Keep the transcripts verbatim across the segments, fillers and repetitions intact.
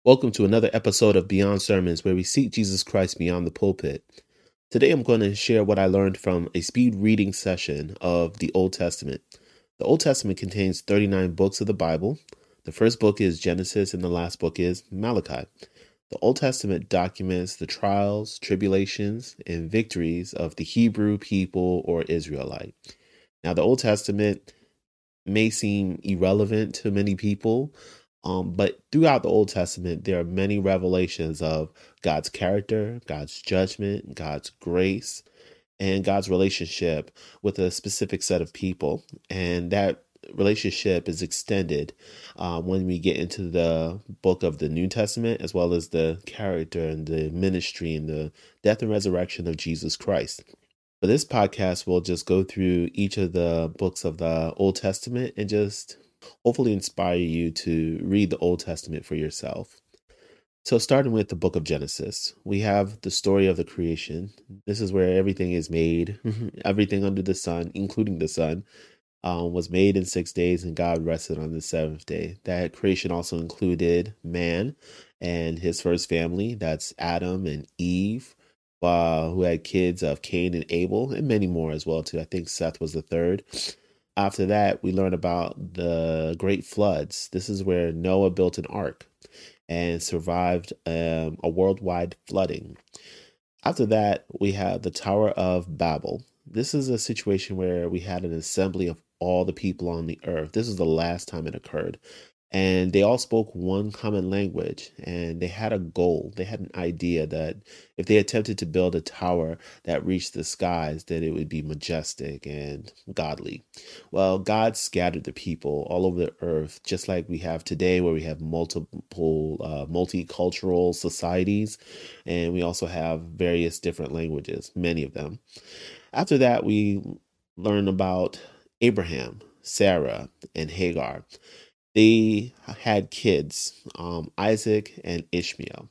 Welcome to another episode of Beyond Sermons, where we seek Jesus Christ beyond the pulpit. Today I'm going to share what I learned from a speed reading session of the Old Testament. The Old Testament contains thirty-nine books of the Bible. The first book is Genesis and the last book is Malachi. The Old Testament documents the trials, tribulations, and victories of the Hebrew people or Israelite. Now, the Old Testament may seem irrelevant to many people, um, but throughout the Old Testament, there are many revelations of God's character, God's judgment, God's grace, and God's relationship with a specific set of people. And that relationship is extended uh, when we get into the book of the New Testament, as well as the character and the ministry and the death and resurrection of Jesus Christ. For this podcast, we'll just go through each of the books of the Old Testament and just hopefully inspire you to read the Old Testament for yourself. So, starting with the book of Genesis, we have the story of the creation. This is where everything is made, everything under the sun, including the sun, um, was made in six days, and God rested on the seventh day. That creation also included man and his first family. That's Adam and Eve, uh, who had kids of Cain and Abel, and many more as well too. I think Seth was the third. After that, we learn about the great floods. This is where Noah built an ark and survived um, a worldwide flooding. After that, we have the Tower of Babel. This is a situation where we had an assembly of all the people on the earth. This is the last time it occurred. And they all spoke one common language, and they had a goal. They had an idea that if they attempted to build a tower that reached the skies, then it would be majestic and godly. Well, God scattered the people all over the earth, just like we have today, where we have multiple uh, multicultural societies, and we also have various different languages, many of them. After that, we learn about Abraham, Sarah, and Hagar. They had kids, um, Isaac and Ishmael.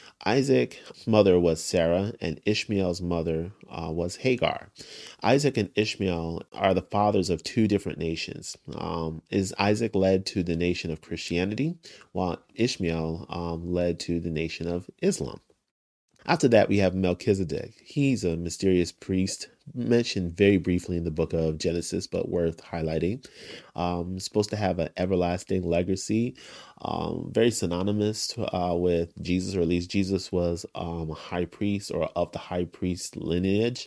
Isaac's mother was Sarah, and Ishmael's mother uh, was Hagar. Isaac and Ishmael are the fathers of two different nations. Um, is Isaac led to the nation of Christianity, while Ishmael um, led to the nation of Islam. After that, we have Melchizedek. He's a mysterious priest mentioned very briefly in the book of Genesis, but worth highlighting. Um, supposed to have an everlasting legacy, um, very synonymous uh, with Jesus, or at least Jesus was um, a high priest or of the high priest lineage.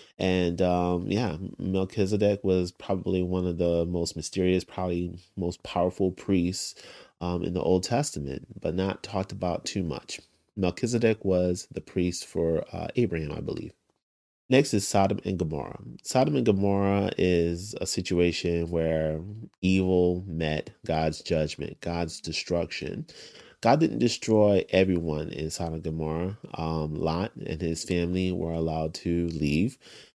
And um, yeah, Melchizedek was probably one of the most mysterious, probably most powerful priests um, in the Old Testament, but not talked about too much. Melchizedek was the priest for uh, Abraham, I believe. Next is Sodom and Gomorrah. Sodom and Gomorrah is a situation where evil met God's judgment, God's destruction. God didn't destroy everyone in Sodom and Gomorrah. Um, Lot and his family were allowed to leave.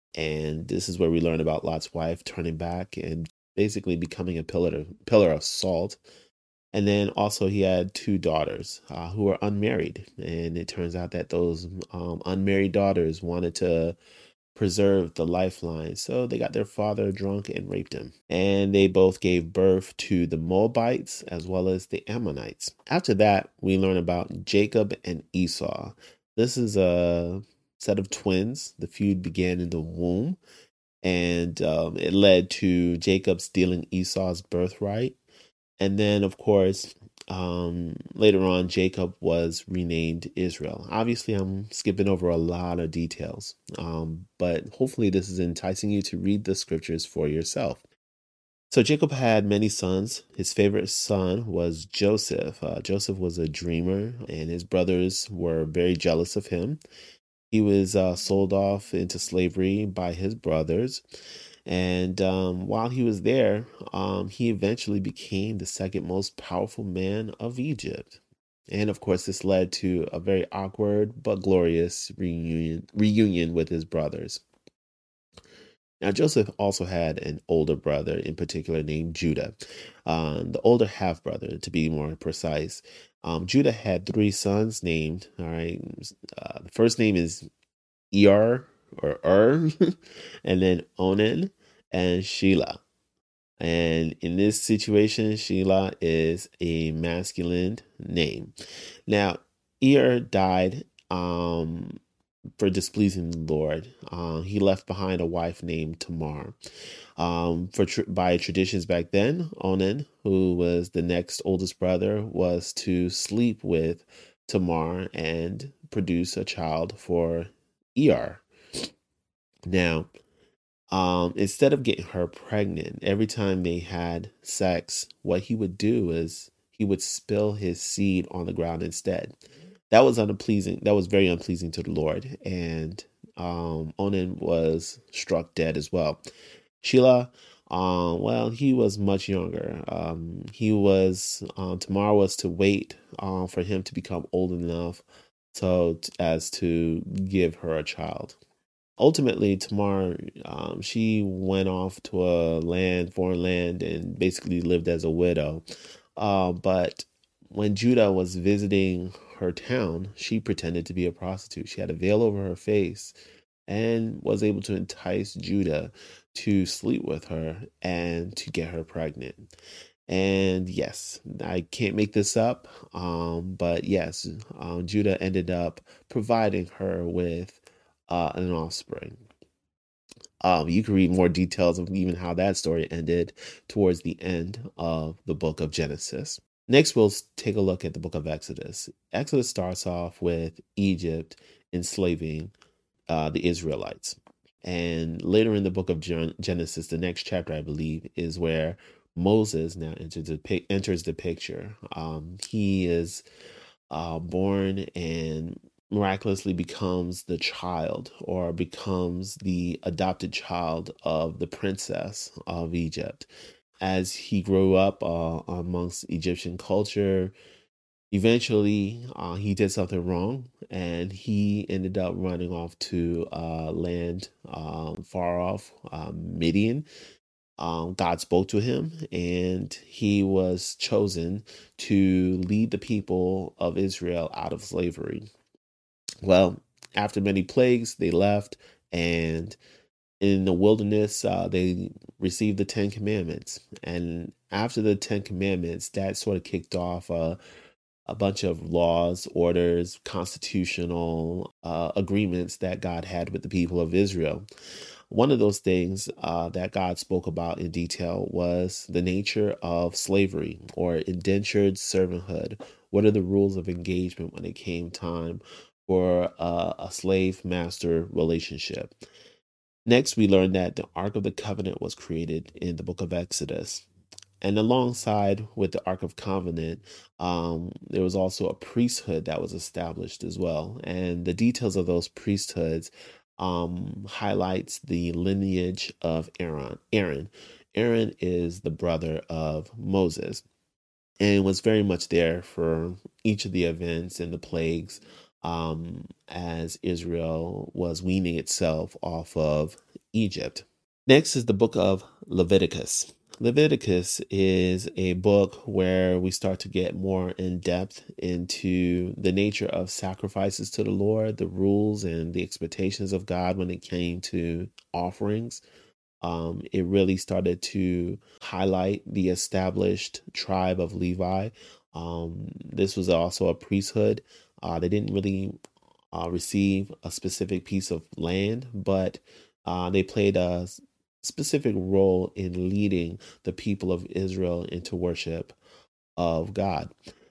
And this is where we learn about Lot's wife turning back and basically becoming a pillar of, pillar of salt. And then also he had two daughters uh, who were unmarried. And it turns out that those um, unmarried daughters wanted to preserve the lifeline. So they got their father drunk and raped him. And they both gave birth to the Moabites as well as the Ammonites. After that, we learn about Jacob and Esau. This is a set of twins. The feud began in the womb. And um, it led to Jacob stealing Esau's birthright. And then, of course, um, later on, Jacob was renamed Israel. Obviously, I'm skipping over a lot of details, um, but hopefully this is enticing you to read the scriptures for yourself. So Jacob had many sons. His favorite son was Joseph. Uh, Joseph was a dreamer, and his brothers were very jealous of him. He was uh, sold off into slavery by his brothers. And um, while he was there, um, he eventually became the second most powerful man of Egypt. And of course, this led to a very awkward but glorious reunion, reunion with his brothers. Now, Joseph also had an older brother, in particular named Judah, um, the older half brother, to be more precise. Um, Judah had three sons named, all right, uh, the first name is Er or Er, and then Onan and Shelah. And in this situation, Shelah is a masculine name. Now, Er died um, for displeasing the Lord. Uh, he left behind a wife named Tamar. Um, for tr- by traditions back then, Onan, who was the next oldest brother, was to sleep with Tamar and produce a child for Er. Now, um, instead of getting her pregnant, every time they had sex, what he would do is he would spill his seed on the ground instead. That was unpleasing. That was very unpleasing to the Lord, and um, Onan was struck dead as well. Shelah, um, well, he was much younger. Um, he was um, Tamar was to wait um, for him to become old enough so as to give her a child. Ultimately, Tamar, um, she went off to a land, foreign land, and basically lived as a widow. Uh, but when Judah was visiting her town, she pretended to be a prostitute. She had a veil over her face and was able to entice Judah to sleep with her and to get her pregnant. And yes, I can't make this up, um, but yes, um, Judah ended up providing her with uh, an offspring. Um, you can read more details of even how that story ended towards the end of the book of Genesis. Next, we'll take a look at the book of Exodus. Exodus starts off with Egypt enslaving uh, the Israelites. And later in the book of Gen- Genesis, the next chapter, I believe, is where Moses now enters the, enters the picture. Um, he is uh, born and miraculously becomes the child or becomes the adopted child of the princess of Egypt. As he grew up uh, amongst Egyptian culture, eventually uh, he did something wrong and he ended up running off to uh, land um, far off um, Midian. Um, God spoke to him and he was chosen to lead the people of Israel out of slavery. Well, after many plagues, they left, and in the wilderness, uh, they received the Ten Commandments. And after the Ten Commandments, that sort of kicked off a, a bunch of laws, orders, constitutional uh, agreements that God had with the people of Israel. One of those things uh, that God spoke about in detail was the nature of slavery or indentured servanthood. What are the rules of engagement when it came time for uh, a slave master relationship? Next, we learned that the Ark of the Covenant was created in the book of Exodus. And alongside with the Ark of Covenant, um, there was also a priesthood that was established as well. And the details of those priesthoods um, highlights the lineage of Aaron. Aaron. Aaron is the brother of Moses and was very much there for each of the events and the plagues um, as Israel was weaning itself off of Egypt. Next is the book of Leviticus. Leviticus is a book where we start to get more in depth into the nature of sacrifices to the Lord, the rules and the expectations of God when it came to offerings. Um, it really started to highlight the established tribe of Levi. Um, this was also a priesthood. Uh, they didn't really uh, receive a specific piece of land, but uh, they played a specific role in leading the people of Israel into worship of God.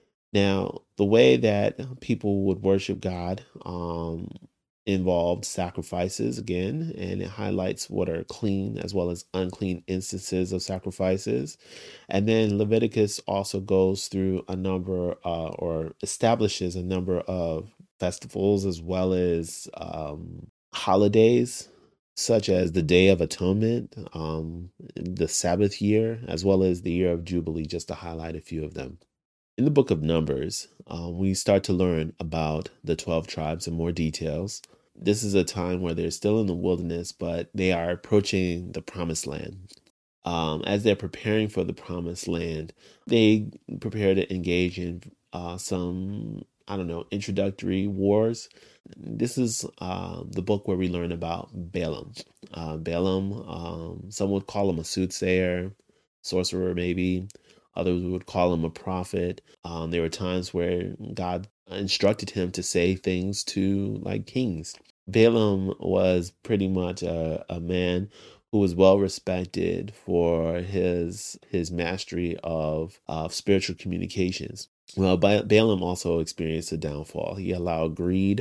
Now, the way that people would worship God um, involved sacrifices again, and it highlights what are clean as well as unclean instances of sacrifices. And then Leviticus also goes through a number uh, or establishes a number of festivals as well as um, holidays, such as the Day of Atonement, um, the Sabbath year, as well as the year of Jubilee, just to highlight a few of them. In the book of Numbers, um, we start to learn about the twelve tribes in more details. This is a time where they're still in the wilderness, but they are approaching the promised land. Um, as they're preparing for the promised land, they prepare to engage in uh, some, I don't know, introductory wars. This is uh, the book where we learn about Balaam. Uh, Balaam, um, some would call him a soothsayer. sorcerer, maybe. Others would call him a prophet. Um, there were times where God instructed him to say things to like kings. Balaam was pretty much a, a man who was well respected for his his mastery of of spiritual communications. Well, Ba- Balaam also experienced a downfall. He allowed greed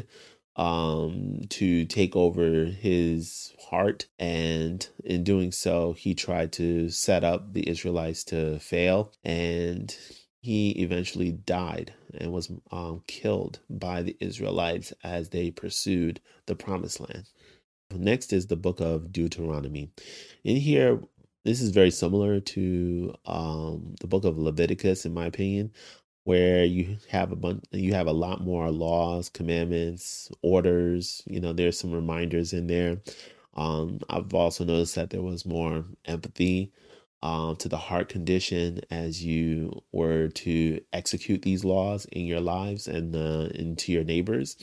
um, to take over his heart, and in doing so, he tried to set up the Israelites to fail, and he eventually died and was um, killed by the Israelites as they pursued the promised land. Next is the book of Deuteronomy. In here, this is very similar to um, the book of Leviticus, in my opinion, where you have a bunch, you have a lot more laws, commandments, orders. You know, there's some reminders in there. Um, I've also noticed that there was more empathy um, to the heart condition as you were to execute these laws in your lives and uh, into your neighbors.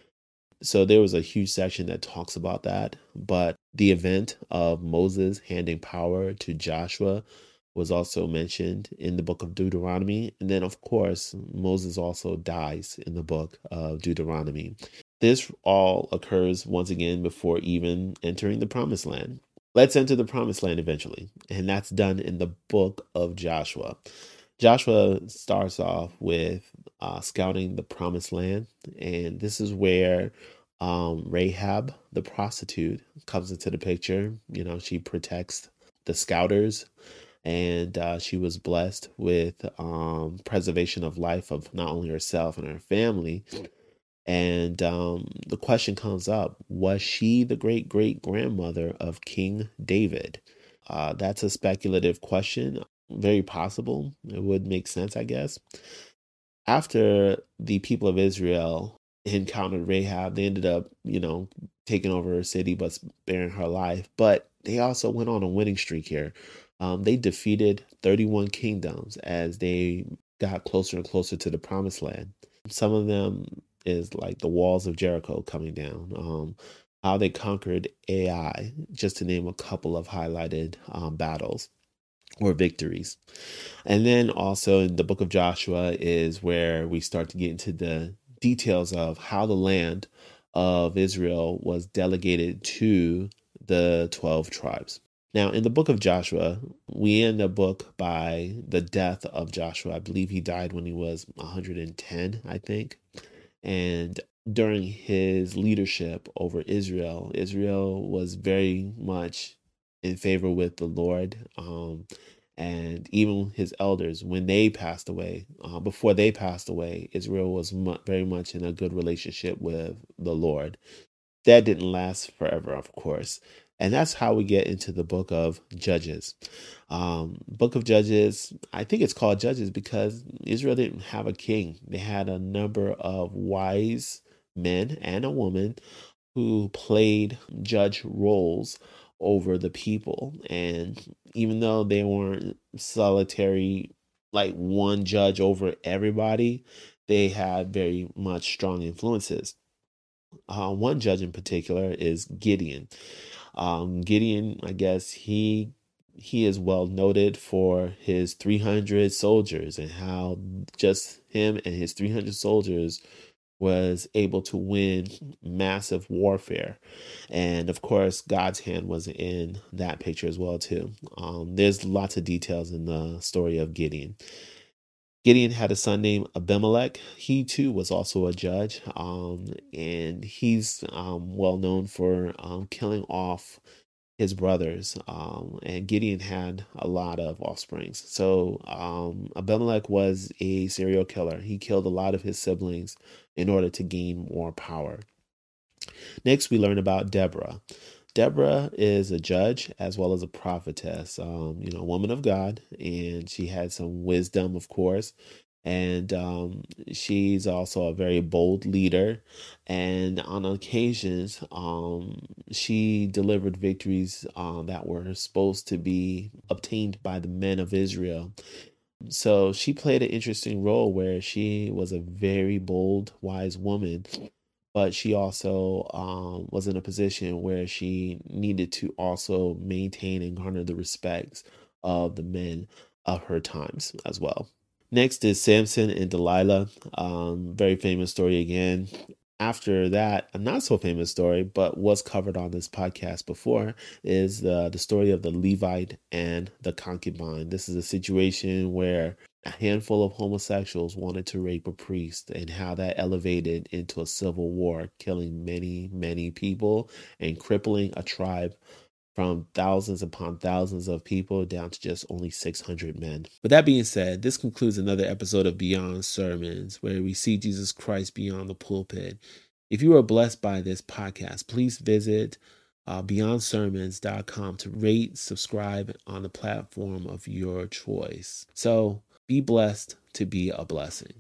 So there was a huge section that talks about that. But the event of Moses handing power to Joshua was also mentioned in the book of Deuteronomy. And then, of course, Moses also dies in the book of Deuteronomy. This all occurs once again before even entering the promised land. Let's enter the promised land eventually. And that's done in the book of Joshua. Joshua starts off with uh, scouting the promised land. And this is where um, Rahab, the prostitute, comes into the picture. You know, she protects the scouters, and uh, she was blessed with um, preservation of life of not only herself and her family. And um, the question comes up, was she the great great grandmother of King David? Uh, that's a speculative question, very possible. It would make sense, I guess. After the people of Israel encountered Rahab, they ended up, you know, taking over her city but sparing her life. But they also went on a winning streak here. Um, they defeated thirty-one kingdoms as they got closer and closer to the promised land. Some of them is like the walls of Jericho coming down, um, how they conquered Ai, just to name a couple of highlighted um, battles or victories. And then also in the book of Joshua is where we start to get into the details of how the land of Israel was delegated to the twelve tribes. Now, in the book of Joshua, we end the book by the death of Joshua. I believe he died when he was one hundred ten, I think. And during his leadership over Israel, Israel was very much in favor with the Lord. Um, and even his elders, when they passed away, uh, before they passed away, Israel was mu- very much in a good relationship with the Lord. That didn't last forever, of course. And that's how we get into the book of Judges. Um, book of Judges, I think it's called Judges because Israel didn't have a king. They had a number of wise men and a woman who played judge roles over the people. And even though they weren't solitary, like one judge over everybody, they had very much strong influences. Uh, one judge in particular is Gideon. Um, Gideon, I guess he he is well noted for his three hundred soldiers and how just him and his three hundred soldiers was able to win massive warfare. And of course, God's hand was in that picture as well too. Um, there's lots of details in the story of Gideon. Gideon had a son named Abimelech. He too was also a judge, um, and he's um, well known for um, killing off his brothers. Um, and Gideon had a lot of offsprings. So um, Abimelech was a serial killer. He killed a lot of his siblings in order to gain more power. Next, we learn about Deborah. Deborah is a judge as well as a prophetess, um, you know, a woman of God, and she had some wisdom, of course. And um, she's also a very bold leader. And on occasions, um, she delivered victories uh, that were supposed to be obtained by the men of Israel. So she played an interesting role where she was a very bold, wise woman, but she also um, was in a position where she needed to also maintain and garner the respects of the men of her times as well. Next is Samson and Delilah. Um, very famous story again. After that, a not so famous story, but was covered on this podcast before, is the, the story of the Levite and the concubine. This is a situation where a handful of homosexuals wanted to rape a priest, and how that elevated into a civil war, killing many, many people and crippling a tribe from thousands upon thousands of people down to just only six hundred men. With that being said, this concludes another episode of Beyond Sermons, where we see Jesus Christ beyond the pulpit. If you are blessed by this podcast, please visit uh, beyond sermons dot com to rate, subscribe on the platform of your choice. So be blessed to be a blessing.